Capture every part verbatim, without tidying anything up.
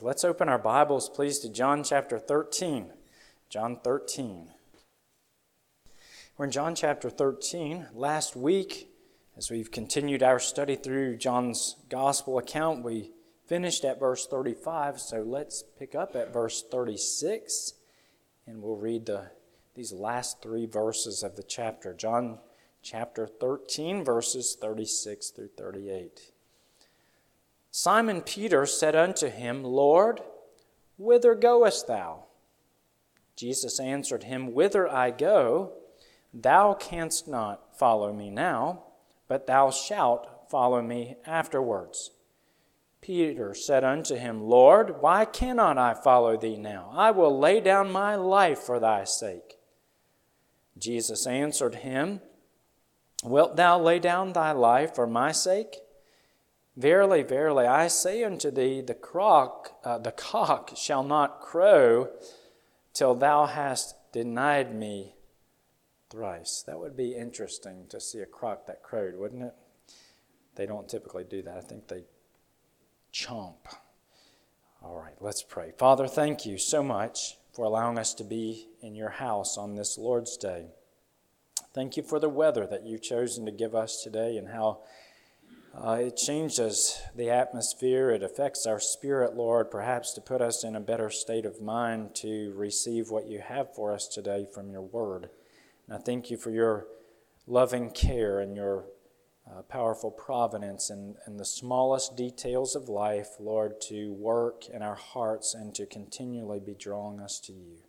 Let's open our Bibles, please, to John chapter thirteen. John thirteen. We're in John chapter thirteen. Last week, as we've continued our study through John's gospel account, we finished at verse thirty-five, so let's pick up at verse thirty-six, and we'll read the these last three verses of the chapter. John chapter thirteen, verses thirty-six through thirty-eight. Simon Peter said unto him, Lord, whither goest thou? Jesus answered him, Whither I go, thou canst not follow me now, but thou shalt follow me afterwards. Peter said unto him, Lord, why cannot I follow thee now? I will lay down my life for thy sake. Jesus answered him, Wilt thou lay down thy life for my sake? Verily, verily, I say unto thee, the cock, uh, the cock shall not crow till thou hast denied me thrice. That would be interesting to see a cock that crowed, wouldn't it? They don't typically do that. I think they chomp. All right, let's pray. Father, thank you so much for allowing us to be in your house on this Lord's Day. Thank you for the weather that you've chosen to give us today and how Uh, it changes the atmosphere. It affects our spirit, Lord, perhaps to put us in a better state of mind to receive what you have for us today from your word. And I thank you for your loving care and your uh, powerful providence and, and the smallest details of life, Lord, to work in our hearts and to continually be drawing us to you.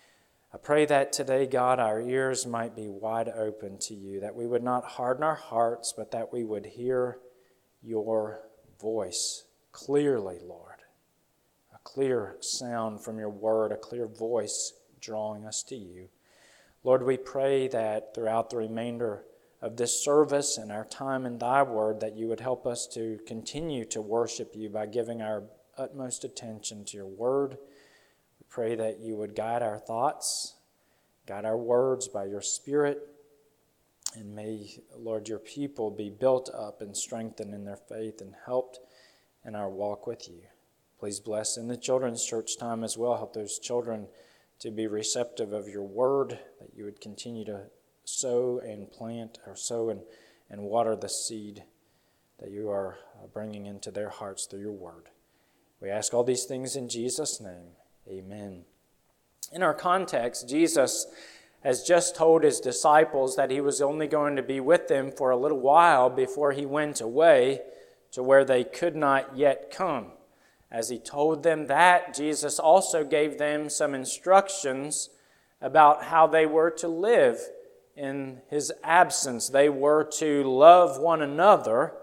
I pray that today, God, our ears might be wide open to you, that we would not harden our hearts, but that we would hear your voice clearly, Lord. A clear sound from your word, a clear voice drawing us to you. Lord, we pray that throughout the remainder of this service and our time in thy word, that you would help us to continue to worship you by giving our utmost attention to your word. We pray that you would guide our thoughts, guide our words by your Spirit. And may, Lord, your people be built up and strengthened in their faith and helped in our walk with you. Please bless in the children's church time as well. Help those children to be receptive of your word, that you would continue to sow and plant or sow and, and water the seed that you are bringing into their hearts through your word. We ask all these things in Jesus' name. Amen. In our context, Jesus has just told his disciples that he was only going to be with them for a little while before he went away to where they could not yet come. As he told them that, Jesus also gave them some instructions about how they were to live in his absence. They were to love one another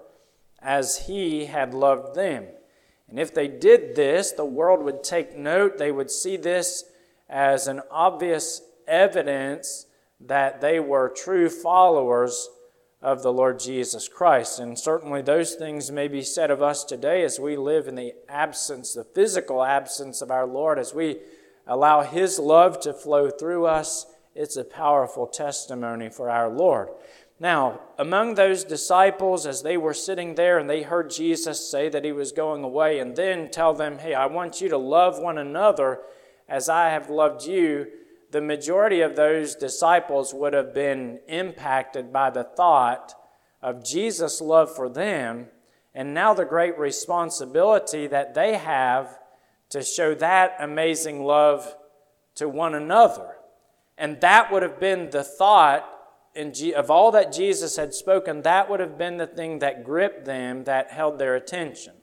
as he had loved them. And if they did this, the world would take note. They would see this as an obvious evidence that they were true followers of the Lord Jesus Christ. And certainly those things may be said of us today as we live in the absence, the physical absence of our Lord, as we allow his love to flow through us. It's a powerful testimony for our Lord. Now, among those disciples, as they were sitting there and they heard Jesus say that he was going away and then tell them, hey, I want you to love one another as I have loved you, the majority of those disciples would have been impacted by the thought of Jesus' love for them, and now the great responsibility that they have to show that amazing love to one another. And that would have been the thought in G- of all that Jesus had spoken, that would have been the thing that gripped them, that held their attention.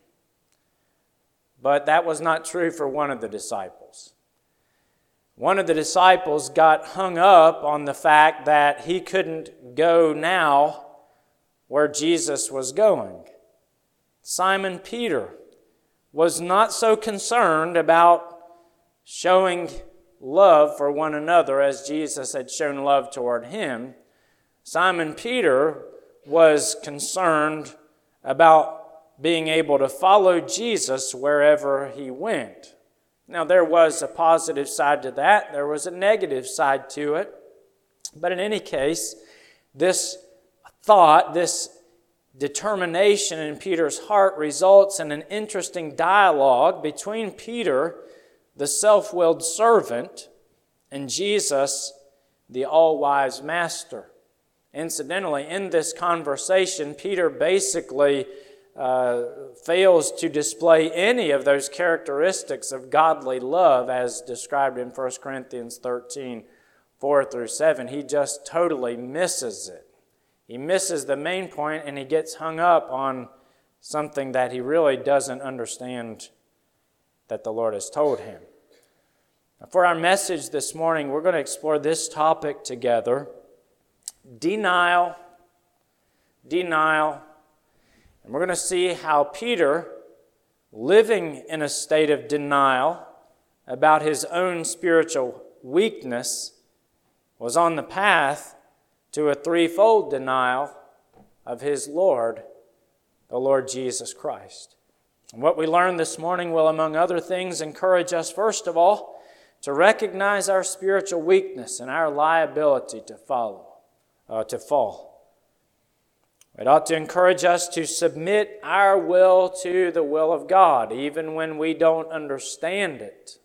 But that was not true for one of the disciples. One of the disciples got hung up on the fact that he couldn't go now where Jesus was going. Simon Peter was not so concerned about showing love for one another as Jesus had shown love toward him. Simon Peter was concerned about being able to follow Jesus wherever he went. Now, there was a positive side to that. There was a negative side to it. But in any case, this thought, this determination in Peter's heart results in an interesting dialogue between Peter, the self-willed servant, and Jesus, the all-wise master. Incidentally, in this conversation, Peter basically uh, fails to display any of those characteristics of godly love as described in First Corinthians thirteen, four through seven. He just totally misses it. He misses the main point, and he gets hung up on something that he really doesn't understand that the Lord has told him. For our message this morning, we're going to explore this topic together: denial, denial. And we're going to see how Peter, living in a state of denial about his own spiritual weakness, was on the path to a threefold denial of his Lord, the Lord Jesus Christ. And what we learn this morning will, among other things, encourage us, first of all, to recognize our spiritual weakness and our liability to follow, uh, to fall. It ought to encourage us to submit our will to the will of God, even when we don't understand it.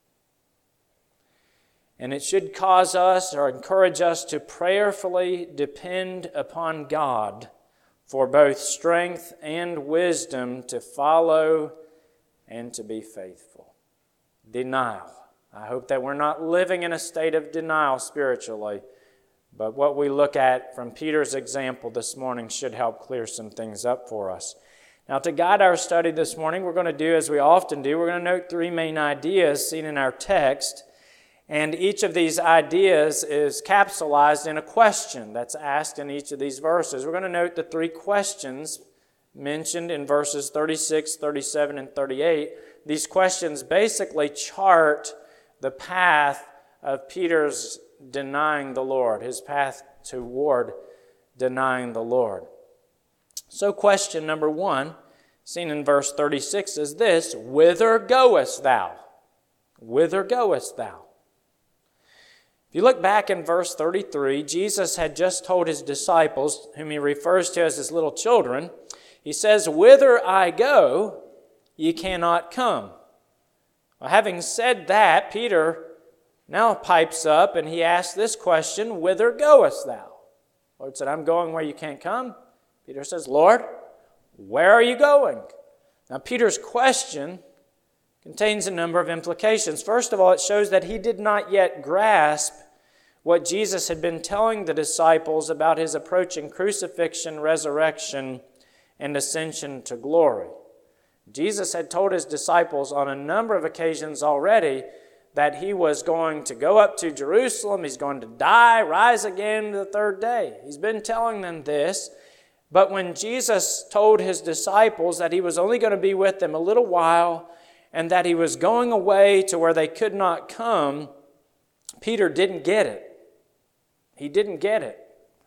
And it should cause us or encourage us to prayerfully depend upon God for both strength and wisdom to follow and to be faithful. Denial. I hope that we're not living in a state of denial spiritually, but what we look at from Peter's example this morning should help clear some things up for us. Now, to guide our study this morning, we're going to do as we often do. We're going to note three main ideas seen in our text, and each of these ideas is capsulized in a question that's asked in each of these verses. We're going to note the three questions mentioned in verses thirty-six, thirty-seven, and thirty-eight. These questions basically chart the path of Peter's denying the Lord, his path toward denying the Lord. So question number one, seen in verse thirty-six, is this: whither goest thou? Whither goest thou? If you look back in verse thirty-three, Jesus had just told his disciples, whom he refers to as his little children, he says, "Whither I go, ye cannot come." Well, having said that, Peter now pipes up and he asks this question: whither goest thou? The Lord said, "I'm going where you can't come." Peter says, "Lord, where are you going?" Now, Peter's question contains a number of implications. First of all, it shows that he did not yet grasp what Jesus had been telling the disciples about his approaching crucifixion, resurrection, and ascension to glory. Jesus had told his disciples on a number of occasions already that he was going to go up to Jerusalem, he's going to die, rise again the third day. He's been telling them this, but when Jesus told his disciples that he was only going to be with them a little while and that he was going away to where they could not come, Peter didn't get it. He didn't get it.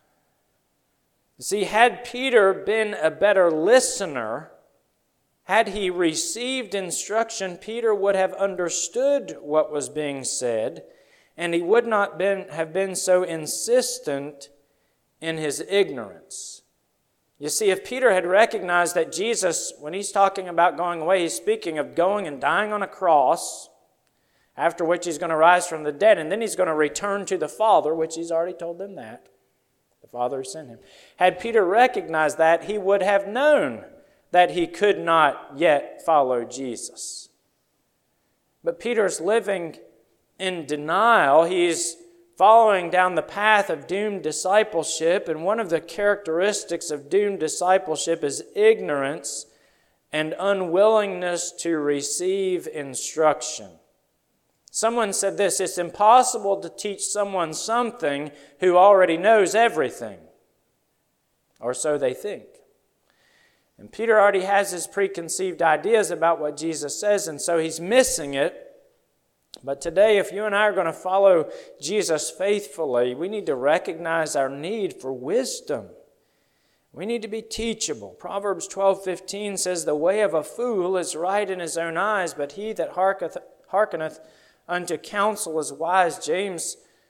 See, had Peter been a better listener, had he received instruction, Peter would have understood what was being said, and he would not been, have been so insistent in his ignorance. You see, if Peter had recognized that Jesus, when he's talking about going away, he's speaking of going and dying on a cross, after which he's going to rise from the dead, and then he's going to return to the Father, which he's already told them that. The Father who sent him. Had Peter recognized that, he would have known that he could not yet follow Jesus. But Peter's living in denial. He's following down the path of doomed discipleship, and one of the characteristics of doomed discipleship is ignorance and unwillingness to receive instruction. Someone said this: it's impossible to teach someone something who already knows everything, or so they think. And Peter already has his preconceived ideas about what Jesus says, and so he's missing it. But today, if you and I are going to follow Jesus faithfully, we need to recognize our need for wisdom. We need to be teachable. Proverbs twelve fifteen says, "The way of a fool is right in his own eyes, but he that hearkeneth, hearkeneth unto counsel is wise." James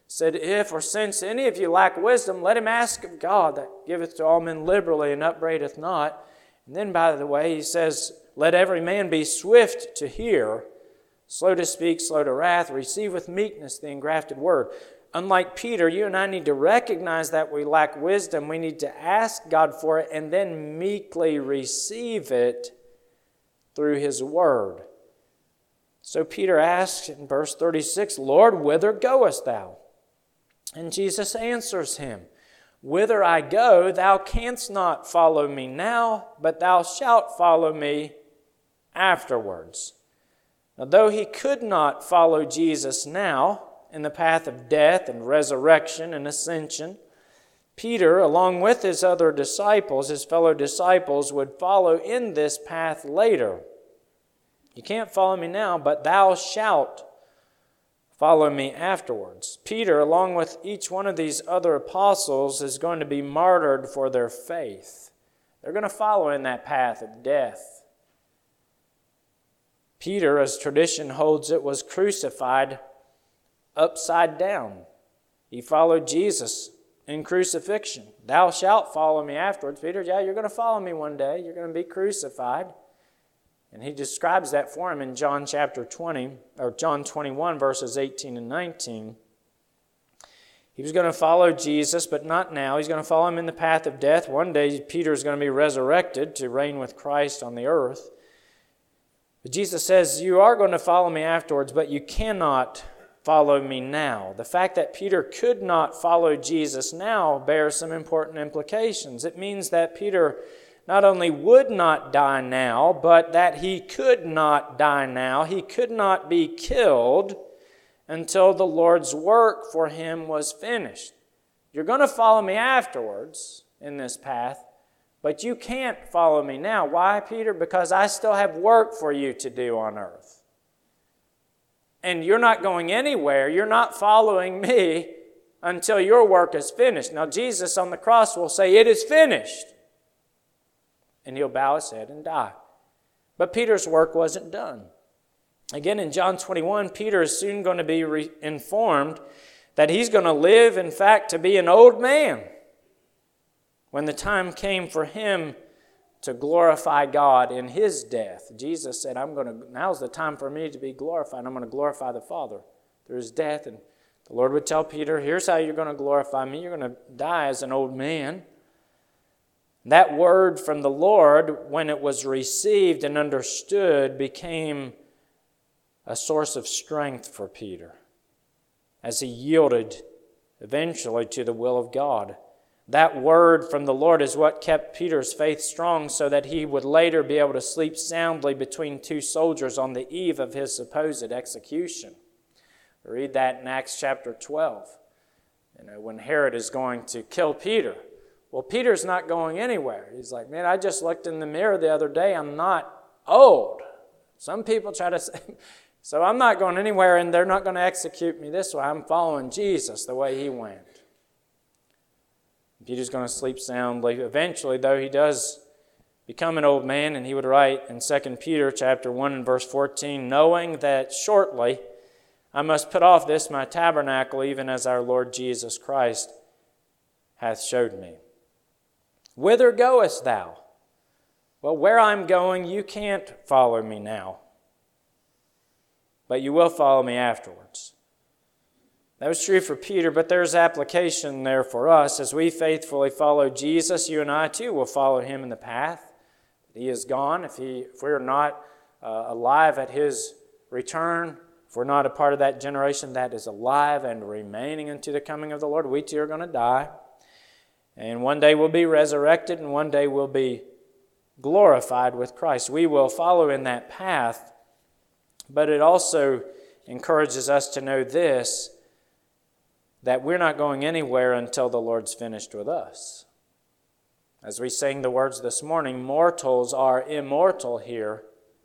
said, if or since any of you lack wisdom, let him ask of God that giveth to all men liberally and upbraideth not. And then, by the way, he says, let every man be swift to hear, slow to speak, slow to wrath, receive with meekness the engrafted word. Unlike Peter, you and I need to recognize that we lack wisdom. We need to ask God for it and then meekly receive it through his word. So Peter asks in verse thirty-six, Lord, whither goest thou? And Jesus answers him, whither I go, thou canst not follow me now, but thou shalt follow me afterwards. Now, though he could not follow Jesus now in the path of death and resurrection and ascension, Peter, along with his other disciples, his fellow disciples, would follow in this path later. You can't follow me now, but thou shalt follow me afterwards. Peter, along with each one of these other apostles, is going to be martyred for their faith. They're going to follow in that path of death. Peter, as tradition holds it, was crucified upside down. He followed Jesus in crucifixion. Thou shalt follow me afterwards. Peter, yeah, you're going to follow me one day. You're going to be crucified. And he describes that for him in John chapter twenty, or John twenty-one, verses eighteen and nineteen. He was going to follow Jesus, but not now. He's going to follow him in the path of death. One day, Peter is going to be resurrected to reign with Christ on the earth. But Jesus says, you are going to follow me afterwards, but you cannot follow me now. The fact that Peter could not follow Jesus now bears some important implications. It means that Peter not only would not die now, but that he could not die now. He could not be killed until the Lord's work for him was finished. You're going to follow me afterwards in this path, but you can't follow me now. Why, Peter? Because I still have work for you to do on earth. And you're not going anywhere. You're not following me until your work is finished. Now, Jesus on the cross will say, it is finished. And he'll bow his head and die. But Peter's work wasn't done. Again, in John twenty-one, Peter is soon going to be re- informed that he's going to live, in fact, to be an old man when the time came for him to glorify God in his death. Jesus said, I'm going to, now's the time for me to be glorified. I'm going to glorify the Father through his death. And the Lord would tell Peter, here's how you're going to glorify me. You're going to die as an old man. That word from the Lord, when it was received and understood, became a source of strength for Peter as he yielded eventually to the will of God. That word from the Lord is what kept Peter's faith strong so that he would later be able to sleep soundly between two soldiers on the eve of his supposed execution. Read that in Acts chapter twelve. You know, when Herod is going to kill Peter. Well, Peter's not going anywhere. He's like, man, I just looked in the mirror the other day. I'm not old. Some people try to say, so I'm not going anywhere and they're not going to execute me this way. I'm following Jesus the way he went. Peter's going to sleep soundly. Eventually, though, he does become an old man, and he would write in Second Peter chapter one and verse fourteen, knowing that shortly I must put off this my tabernacle, even as our Lord Jesus Christ hath showed me. Whither goest thou? Well, where I'm going, you can't follow me now, but you will follow me afterwards. That was true for Peter, but there's application there for us. As we faithfully follow Jesus, you and I too will follow him in the path. He is gone. If, he, if we're not uh, alive at his return, if we're not a part of that generation that is alive and remaining unto the coming of the Lord, we too are going to die. And one day we'll be resurrected, and one day we'll be glorified with Christ. We will follow in that path, but it also encourages us to know this, that we're not going anywhere until the Lord's finished with us. As we sang the words this morning, mortals are immortal here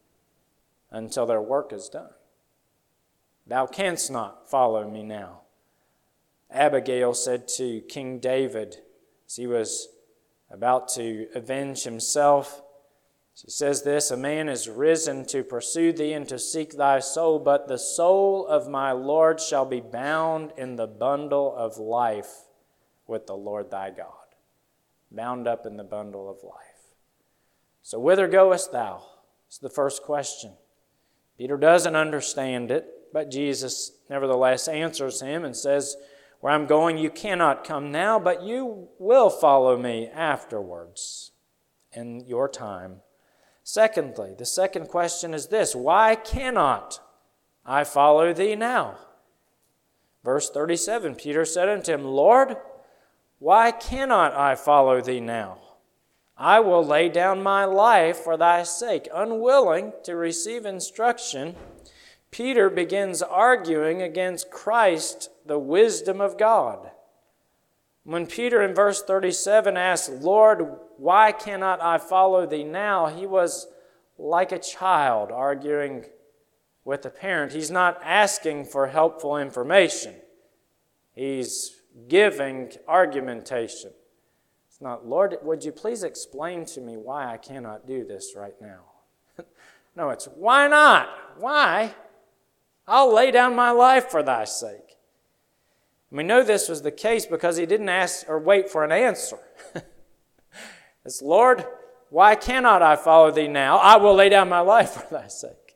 until their work is done. Thou canst not follow me now. Abigail said to King David, as he was about to avenge himself, She says this, a man is risen to pursue thee and to seek thy soul, but the soul of my Lord shall be bound in the bundle of life with the Lord thy God. Bound up in the bundle of life. So whither goest thou? It's the first question. Peter doesn't understand it, but Jesus nevertheless answers him and says, where I'm going you cannot come now, but you will follow me afterwards in your time. Secondly, the second question is this, why cannot I follow thee now? Verse thirty-seven, Peter said unto him, Lord, why cannot I follow thee now? I will lay down my life for thy sake. Unwilling to receive instruction, Peter begins arguing against Christ, the wisdom of God. When Peter in verse thirty-seven asks, Lord, why cannot I follow thee now? He was like a child arguing with a parent. He's not asking for helpful information. He's giving argumentation. It's not, Lord, would you please explain to me why I cannot do this right now? No, it's, why not? Why? I'll lay down my life for thy sake. And we know this was the case because he didn't ask or wait for an answer. It's, Lord, why cannot I follow thee now? I will lay down my life for thy sake.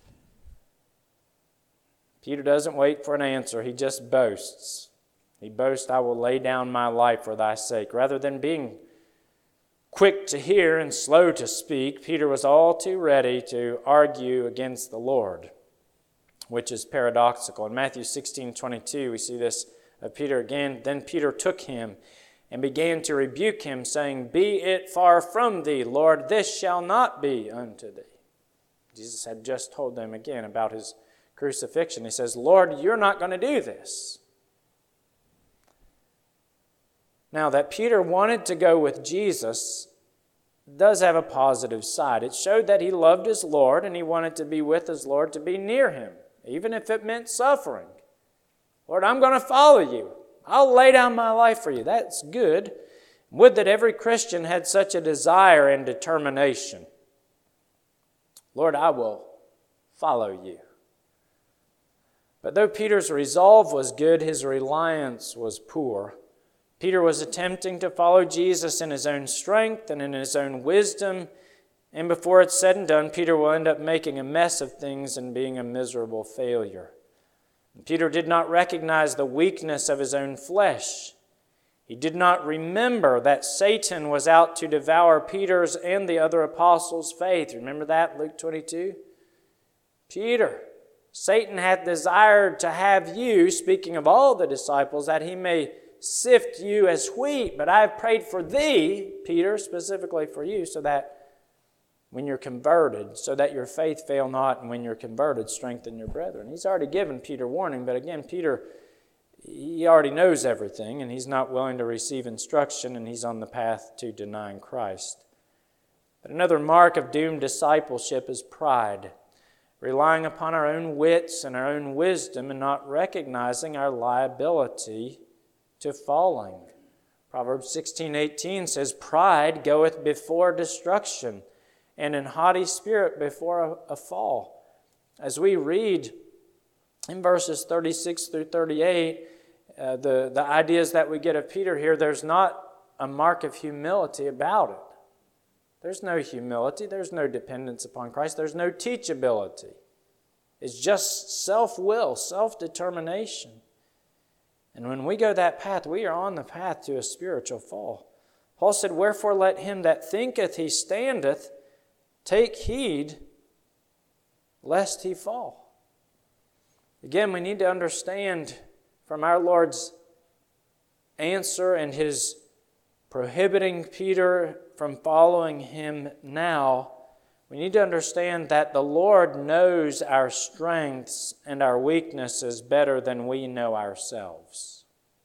Peter doesn't wait for an answer. He just boasts. He boasts, I will lay down my life for thy sake. Rather than being quick to hear and slow to speak, Peter was all too ready to argue against the Lord, which is paradoxical. In Matthew sixteen twenty-two, we see this of Peter again. Then Peter took him and began to rebuke him, saying, Be it far from thee, Lord, this shall not be unto thee. Jesus had just told them again about his crucifixion. He says, Lord, you're not going to do this. Now, that Peter wanted to go with Jesus does have a positive side. It showed that he loved his Lord and he wanted to be with his Lord, to be near him, even if it meant suffering. Lord, I'm going to follow you. I'll lay down my life for you. That's good. Would that every Christian had such a desire and determination. Lord, I will follow you. But though Peter's resolve was good, his reliance was poor. Peter was attempting to follow Jesus in his own strength and in his own wisdom, and before it's said and done, Peter will end up making a mess of things and being a miserable failure. Peter did not recognize the weakness of his own flesh. He did not remember that Satan was out to devour Peter's and the other apostles' faith. Remember that, Luke twenty-two? Peter, Satan hath desired to have you, speaking of all the disciples, that he may sift you as wheat, but I have prayed for thee, Peter, specifically for you, so that when you're converted, so that your faith fail not, and when you're converted, strengthen your brethren. He's already given Peter warning, but again, Peter, he already knows everything, and he's not willing to receive instruction, and he's on the path to denying Christ. But another mark of doomed discipleship is pride, relying upon our own wits and our own wisdom and not recognizing our liability to falling. Proverbs sixteen eighteen says, Pride goeth before destruction, and an haughty spirit before a, a fall. As we read in verses thirty-six through thirty-eight, uh, the, the ideas that we get of Peter here, there's not a mark of humility about it. There's no humility. There's no dependence upon Christ. There's no teachability. It's just self-will, self-determination. And when we go that path, we are on the path to a spiritual fall. Paul said, Wherefore let him that thinketh he standeth take heed lest he fall. Again, we need to understand from our Lord's answer and his prohibiting Peter from following him now, we need to understand that the Lord knows our strengths and our weaknesses better than we know ourselves.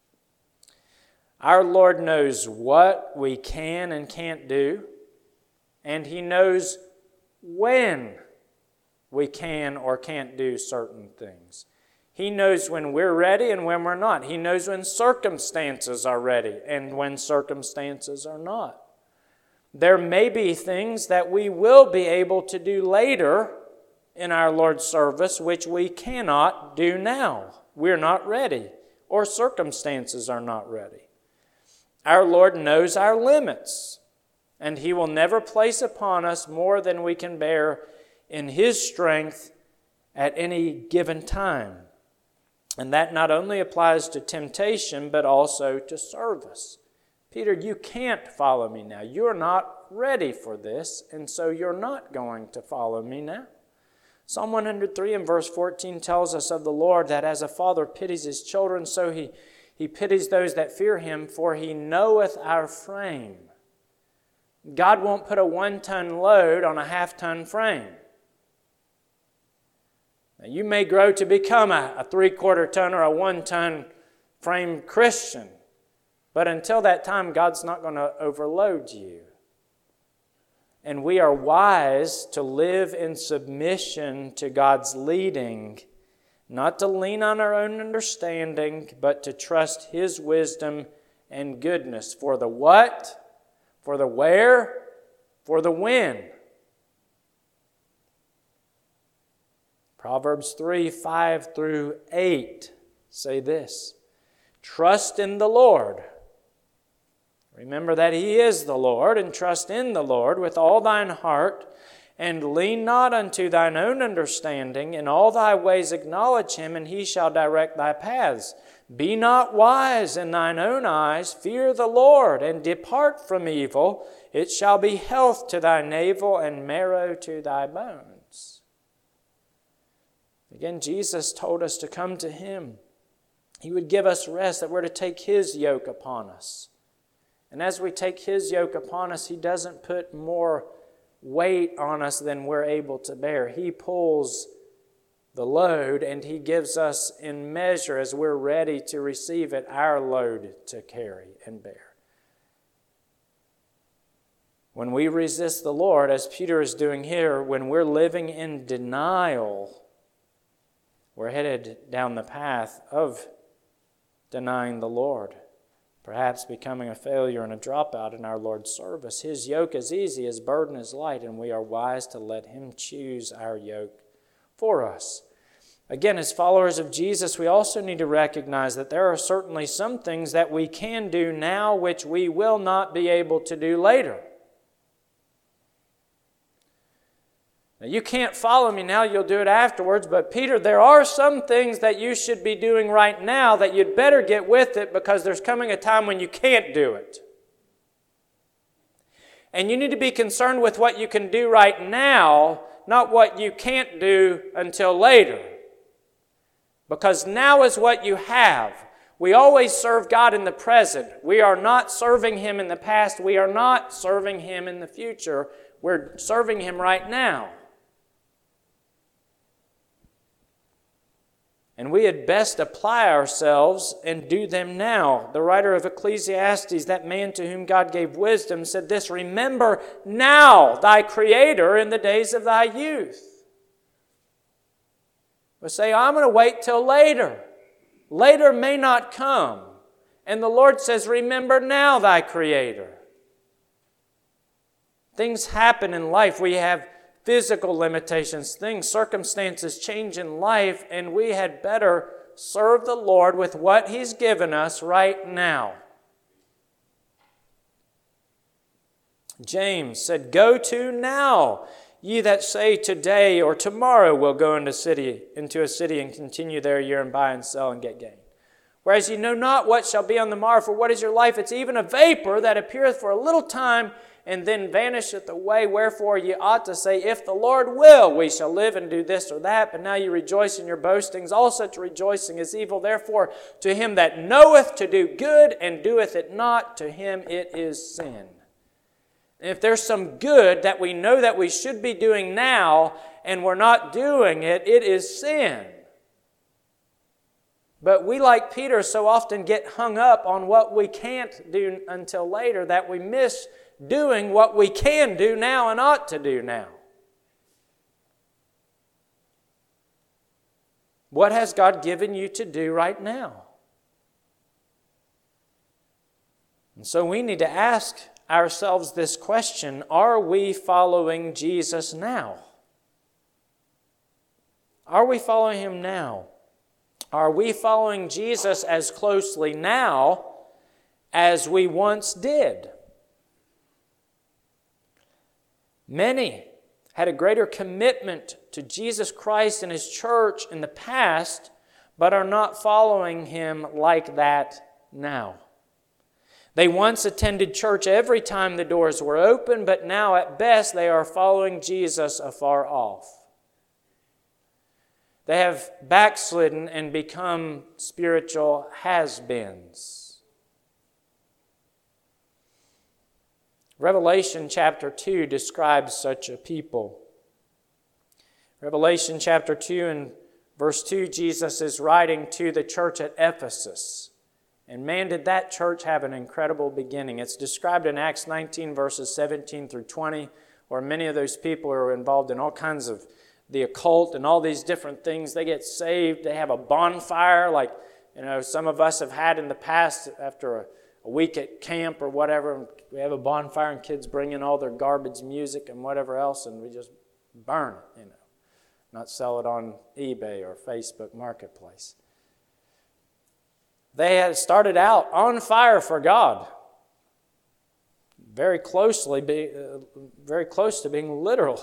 Our Lord knows what we can and can't do, and He knows when we can or can't do certain things. He knows when we're ready and when we're not. He knows when circumstances are ready and when circumstances are not. There may be things that we will be able to do later in our Lord's service which we cannot do now. We're not ready, or circumstances are not ready. Our Lord knows our limits, and He will never place upon us more than we can bear in His strength at any given time. And that not only applies to temptation, but also to service. Peter, you can't follow me now. You're not ready for this, and so you're not going to follow me now. Psalm one hundred three and verse fourteen tells us of the Lord that as a father pities his children, so he, he pities those that fear Him, for He knoweth our frame. God won't put a one-ton load on a half-ton frame. Now, you may grow to become a, a three-quarter ton or a one-ton frame Christian, but until that time, God's not going to overload you. And we are wise to live in submission to God's leading, not to lean on our own understanding, but to trust His wisdom and goodness for the what, for the where, for the when. Proverbs three, five through eight say this: trust in the Lord. Remember that He is the Lord, and trust in the Lord with all thine heart, and lean not unto thine own understanding. In all thy ways acknowledge Him, and He shall direct thy paths. Be not wise in thine own eyes. Fear the Lord, and depart from evil. It shall be health to thy navel, and marrow to thy bones. Again, Jesus told us to come to Him. He would give us rest, that we're to take His yoke upon us. And as we take His yoke upon us, He doesn't put more weight on us than we're able to bear. He pulls the load, and He gives us in measure, as we're ready to receive it, our load to carry and bear. When we resist the Lord, as Peter is doing here, when we're living in denial, we're headed down the path of denying the Lord, perhaps becoming a failure and a dropout in our Lord's service. His yoke is easy, His burden is light, and we are wise to let Him choose our yoke for us. Again, as followers of Jesus, we also need to recognize that there are certainly some things that we can do now which we will not be able to do later. Now, you can't follow me now, you'll do it afterwards, but Peter, there are some things that you should be doing right now that you'd better get with it, because there's coming a time when you can't do it. And you need to be concerned with what you can do right now, not what you can't do until later. Because now is what you have. We always serve God in the present. We are not serving Him in the past. We are not serving Him in the future. We're serving Him right now. And we had best apply ourselves and do them now. The writer of Ecclesiastes, that man to whom God gave wisdom, said this: remember now thy Creator in the days of thy youth. We say, I'm going to wait till later. Later may not come. And the Lord says, remember now thy Creator. Things happen in life. We have physical limitations, things, circumstances change in life, and we had better serve the Lord with what He's given us right now. James said, go to now, ye that say today or tomorrow we'll go into city, into a city and continue there a year and buy and sell and get gain. Whereas ye know not what shall be on the morrow, for what is your life? It's even a vapor that appeareth for a little time and then vanisheth away. Wherefore ye ought to say, if the Lord will, we shall live and do this or that. But now ye rejoice in your boastings. All such rejoicing is evil. Therefore, to him that knoweth to do good and doeth it not, to him it is sin. And if there's some good that we know that we should be doing now, and we're not doing it, it is sin. But we, like Peter, so often get hung up on what we can't do until later that we miss doing what we can do now and ought to do now. What has God given you to do right now? And so we need to ask ourselves this question: are we following Jesus now? Are we following Him now? Are we following Jesus as closely now as we once did? Many had a greater commitment to Jesus Christ and His church in the past, but are not following Him like that now. They once attended church every time the doors were open, but now at best they are following Jesus afar off. They have backslidden and become spiritual has-beens. Revelation chapter two describes such a people. Revelation chapter two and verse two, Jesus is writing to the church at Ephesus. And man, did that church have an incredible beginning. It's described in Acts nineteen, verses seventeen through twenty, where many of those people are involved in all kinds of the occult and all these different things. They get saved. They have a bonfire like, you know, some of us have had in the past after a, a week at camp or whatever. We have a bonfire and kids bring in all their garbage music and whatever else, and we just burn it, you know, not sell it on eBay or Facebook Marketplace. They had started out on fire for God, very closely, be, uh, very close to being literal.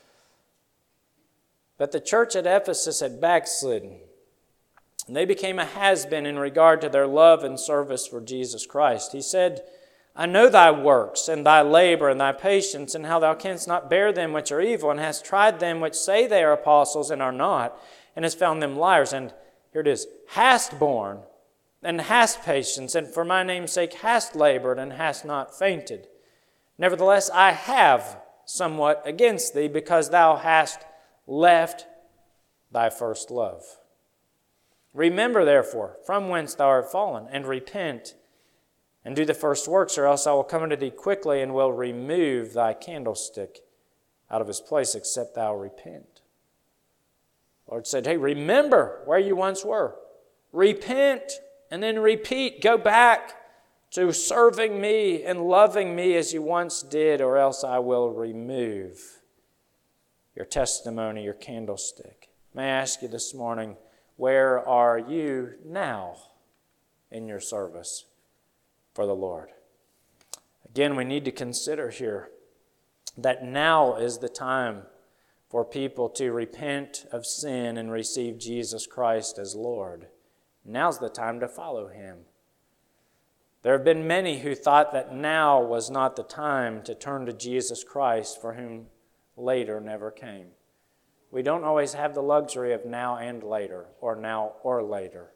But the church at Ephesus had backslidden. And they became a has-been in regard to their love and service for Jesus Christ. He said, I know thy works, and thy labor, and thy patience, and how thou canst not bear them which are evil, and hast tried them which say they are apostles and are not, and hast found them liars. And here it is, hast borne, and hast patience, and for my name's sake hast labored, and hast not fainted. Nevertheless, I have somewhat against thee, because thou hast left thy first love. Remember, therefore, from whence thou art fallen, and repent, and do the first works, or else I will come unto thee quickly, and will remove thy candlestick out of his place, except thou repent. The Lord said, hey, remember where you once were. Repent, and then repeat. Go back to serving me and loving me as you once did, or else I will remove your testimony, your candlestick. May I ask you this morning, where are you now in your service for the Lord? Again, we need to consider here that now is the time for people to repent of sin and receive Jesus Christ as Lord. Now's the time to follow Him. There have been many who thought that now was not the time to turn to Jesus Christ, for whom later never came. We don't always have the luxury of now and later, or now or later.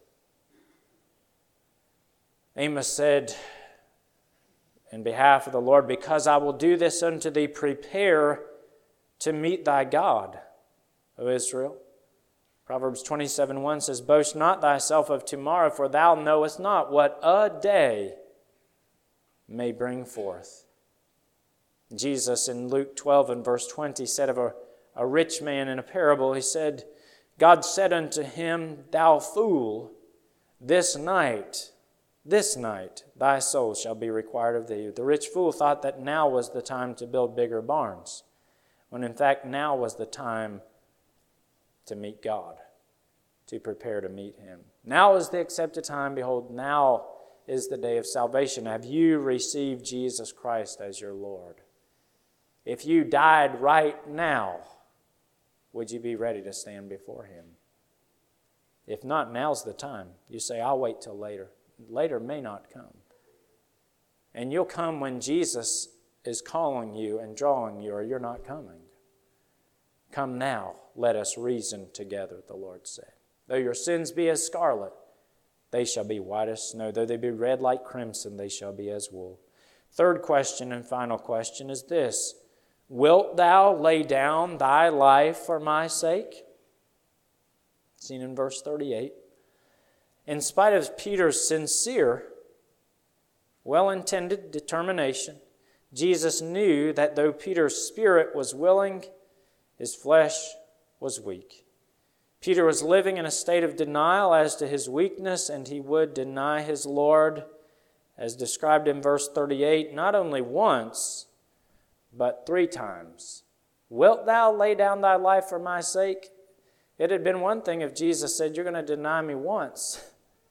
Amos said in behalf of the Lord, because I will do this unto thee, prepare to meet thy God, O Israel. Proverbs twenty-seven one says, boast not thyself of tomorrow, for thou knowest not what a day may bring forth. Jesus in Luke twelve and verse twenty said of a, a rich man in a parable, he said, God said unto him, thou fool, this night, this night thy soul shall be required of thee. The rich fool thought that now was the time to build bigger barns, when in fact now was the time to meet God, to prepare to meet Him. Now is the accepted time. Behold, now is the day of salvation. Have you received Jesus Christ as your Lord? If you died right now, would you be ready to stand before Him? If not, now's the time. You say, I'll wait till later. Later may not come. And you'll come when Jesus is calling you and drawing you, or you're not coming. Come now, let us reason together, the Lord said. Though your sins be as scarlet, they shall be white as snow. Though they be red like crimson, they shall be as wool. Third question and final question is this: wilt thou lay down thy life for my sake? Seen in verse thirty-eight. In spite of Peter's sincere, well-intended determination, Jesus knew that though Peter's spirit was willing, his flesh was weak. Peter was living in a state of denial as to his weakness, and he would deny his Lord as described in verse thirty-eight, not only once, but three times. Wilt thou lay down thy life for my sake? It had been one thing if Jesus said, you're going to deny me once.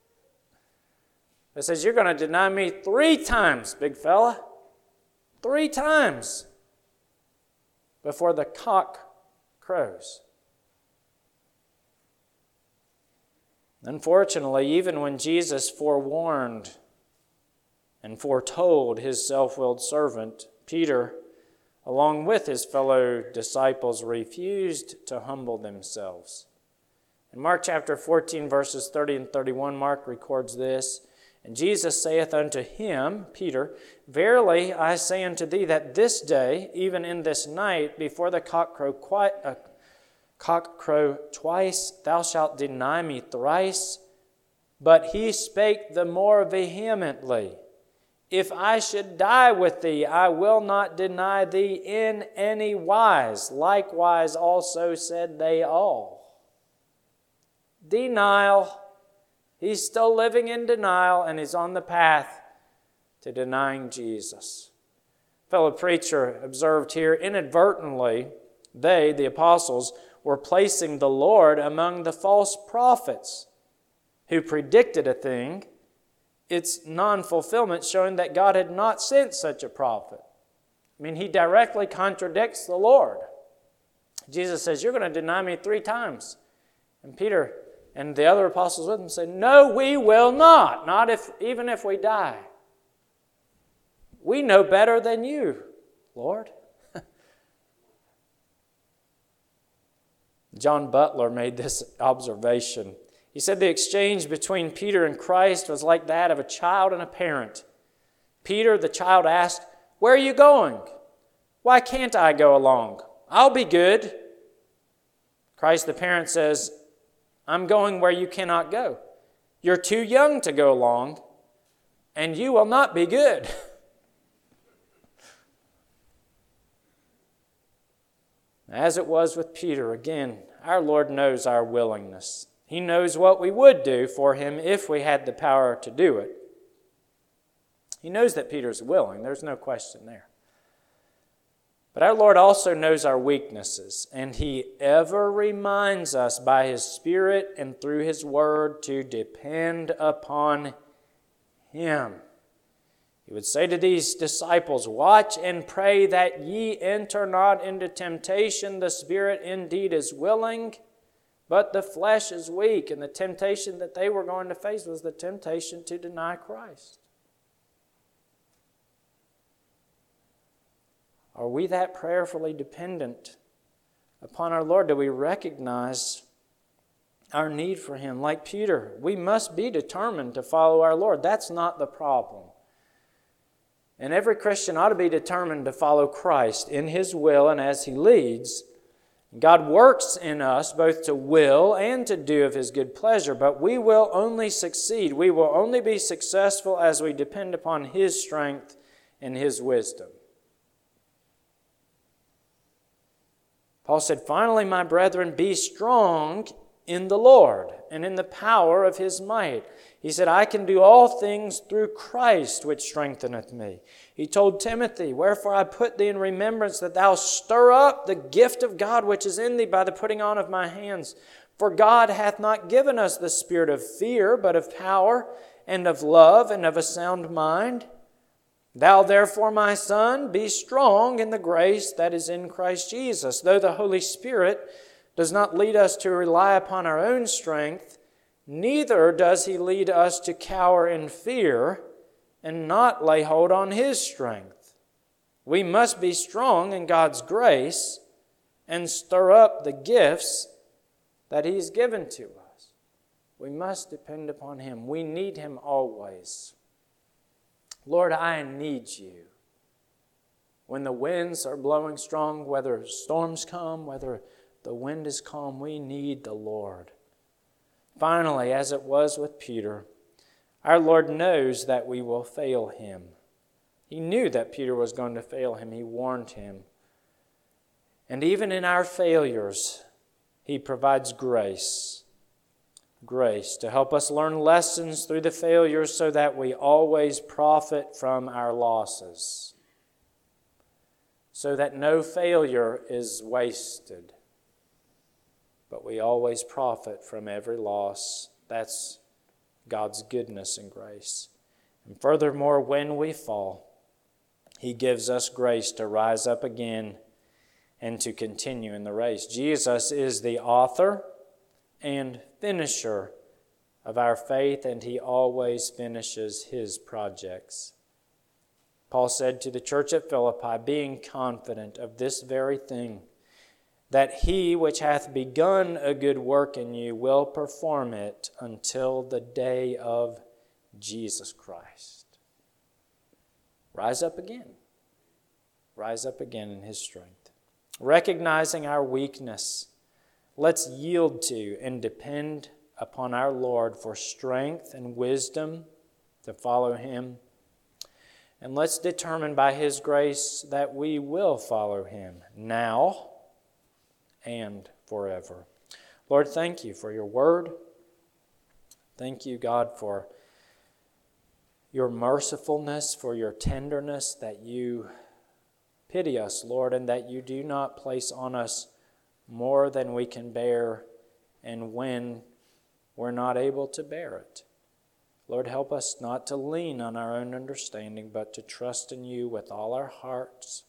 It says, you're going to deny me three times, big fella. Three times before the cock crows. Unfortunately, even when Jesus forewarned and foretold his self-willed servant, Peter, along with his fellow disciples, refused to humble themselves. In Mark chapter fourteen, verses thirty and thirty-one, Mark records this, and Jesus saith unto him, Peter, verily I say unto thee that this day, even in this night, before the cock crow, qui- uh, cock crow twice, thou shalt deny me thrice. But he spake the more vehemently, if I should die with thee, I will not deny thee in any wise. Likewise also said they all. Denial. He's still living in denial, and he's on the path to denying Jesus. A fellow preacher observed here, inadvertently, they, the apostles, were placing the Lord among the false prophets who predicted a thing, its non-fulfillment showing that God had not sent such a prophet. I mean, he directly contradicts the Lord. Jesus says, you're going to deny me three times. And Peter and the other apostles with him said, no, we will not, not if even if we die. We know better than you, Lord. John Butler made this observation. He said the exchange between Peter and Christ was like that of a child and a parent. Peter, the child, asked, where are you going? Why can't I go along? I'll be good. Christ, the parent, says, I'm going where you cannot go. You're too young to go along, and you will not be good. As it was with Peter, again, our Lord knows our willingness. He knows what we would do for him if we had the power to do it. He knows that Peter's willing. There's no question there. But our Lord also knows our weaknesses, and he ever reminds us by his Spirit and through his word to depend upon him. He would say to these disciples, watch and pray that ye enter not into temptation. The spirit indeed is willing, but the flesh is weak. And the temptation that they were going to face was the temptation to deny Christ. Are we that prayerfully dependent upon our Lord? Do we recognize our need for him? Like Peter, we must be determined to follow our Lord. That's not the problem. And every Christian ought to be determined to follow Christ in his will and as he leads. God works in us both to will and to do of his good pleasure, but we will only succeed. We will only be successful as we depend upon his strength and his wisdom. Paul said, finally, my brethren, be strong in the Lord and in the power of his might. He said, I can do all things through Christ which strengtheneth me. He told Timothy, wherefore I put thee in remembrance that thou stir up the gift of God which is in thee by the putting on of my hands. For God hath not given us the spirit of fear, but of power and of love and of a sound mind. Thou therefore, my son, be strong in the grace that is in Christ Jesus. Though the Holy Spirit does not lead us to rely upon our own strength, neither does he lead us to cower in fear and not lay hold on his strength. We must be strong in God's grace and stir up the gifts that he's given to us. We must depend upon him. We need him always. Lord, I need you. When the winds are blowing strong, whether storms come, whether the wind is calm, we need the Lord. Finally, as it was with Peter, our Lord knows that we will fail him. He knew that Peter was going to fail him. He warned him. And even in our failures, he provides grace. grace to help us learn lessons through the failures so that we always profit from our losses, so that no failure is wasted, but we always profit from every loss. That's God's goodness and grace. And furthermore, when we fall, He gives us grace to rise up again and to continue in the race. Jesus is the author and finisher of our faith, and He always finishes His projects. Paul said to the church at Philippi, being confident of this very thing, that He which hath begun a good work in you will perform it until the day of Jesus Christ. Rise up again. Rise up again in His strength. Recognizing our weakness, let's yield to and depend upon our Lord for strength and wisdom to follow Him. And let's determine by His grace that we will follow Him now and forever. Lord, thank You for Your word. Thank You, God, for Your mercifulness, for Your tenderness, that You pity us, Lord, and that You do not place on us more than we can bear, and when we're not able to bear it. Lord, help us not to lean on our own understanding, but to trust in You with all our hearts,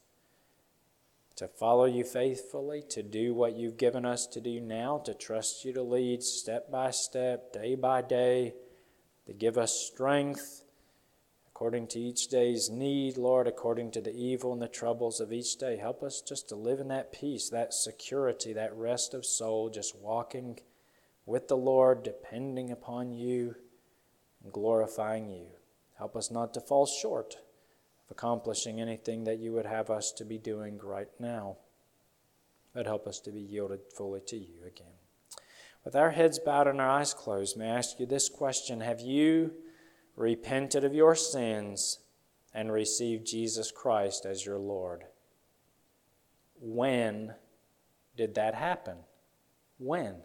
to follow You faithfully, to do what You've given us to do now, to trust You to lead step by step, day by day, to give us strength according to each day's need, Lord, according to the evil and the troubles of each day. Help us just to live in that peace, that security, that rest of soul, just walking with the Lord, depending upon You and glorifying You. Help us not to fall short of accomplishing anything that You would have us to be doing right now, but help us to be yielded fully to You again. With our heads bowed and our eyes closed, may I ask you this question: have you repented of your sins and received Jesus Christ as your Lord? When did that happen? When?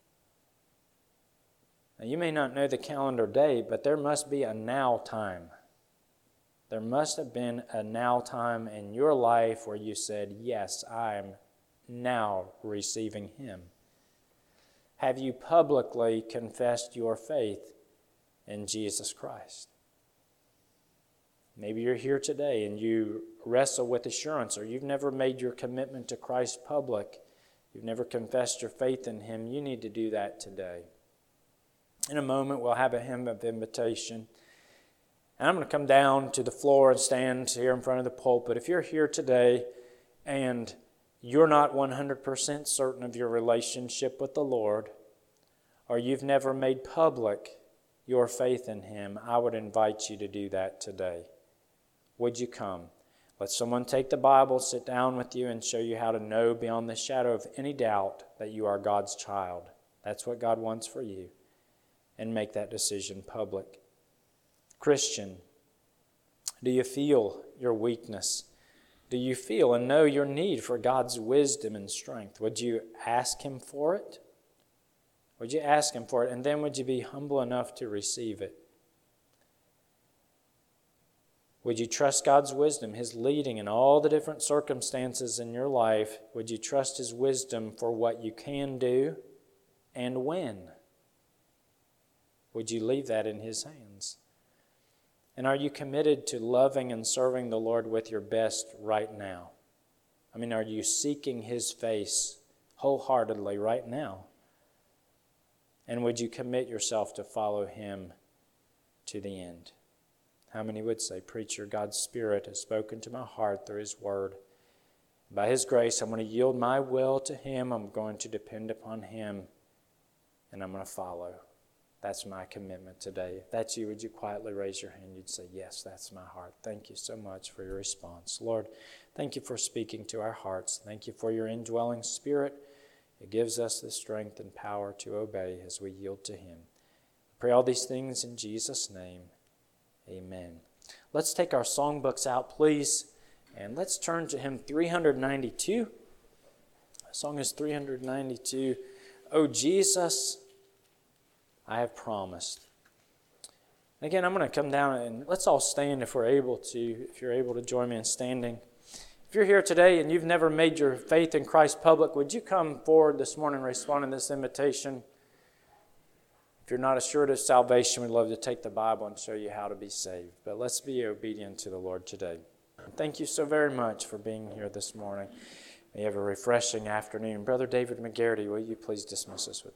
Now, you may not know the calendar day, but there must be a now time. There must have been a now time in your life where you said, yes, I'm now receiving Him. Have you publicly confessed your faith in Jesus Christ? Maybe you're here today and you wrestle with assurance, or you've never made your commitment to Christ public. You've never confessed your faith in Him. You need to do that today. In a moment, we'll have a hymn of invitation. And I'm going to come down to the floor and stand here in front of the pulpit. If you're here today and you're not one hundred percent certain of your relationship with the Lord, or you've never made public your faith in Him, I would invite you to do that today. Would you come? Let someone take the Bible, sit down with you, and show you how to know beyond the shadow of any doubt that you are God's child. That's what God wants for you. And make that decision public. Christian, do you feel your weakness? Do you feel and know your need for God's wisdom and strength? Would you ask Him for it? Would you ask Him for it? And then would you be humble enough to receive it? Would you trust God's wisdom, His leading in all the different circumstances in your life? Would you trust His wisdom for what you can do and when? Would you leave that in His hands? And are you committed to loving and serving the Lord with your best right now? I mean, are you seeking His face wholeheartedly right now? And would you commit yourself to follow Him to the end? How many would say, Preacher, God's Spirit has spoken to my heart through His Word. By His grace, I'm going to yield my will to Him. I'm going to depend upon Him, and I'm going to follow. That's my commitment today. If that's you, would you quietly raise your hand? You'd say, yes, that's my heart. Thank you so much for your response. Lord, thank You for speaking to our hearts. Thank You for Your indwelling Spirit. It gives us the strength and power to obey as we yield to Him. Pray all these things in Jesus' name. Amen. Let's take our songbooks out, please, and let's turn to hymn three ninety-two. The song is three ninety-two. Oh, Jesus, I have promised. Again, I'm going to come down and let's all stand if we're able to, if you're able to join me in standing. If you're here today and you've never made your faith in Christ public, would you come forward this morning and respond to this invitation? If you're not assured of salvation, we'd love to take the Bible and show you how to be saved. But let's be obedient to the Lord today. Thank you so very much for being here this morning. May you have a refreshing afternoon. Brother David McGarity, will you please dismiss us with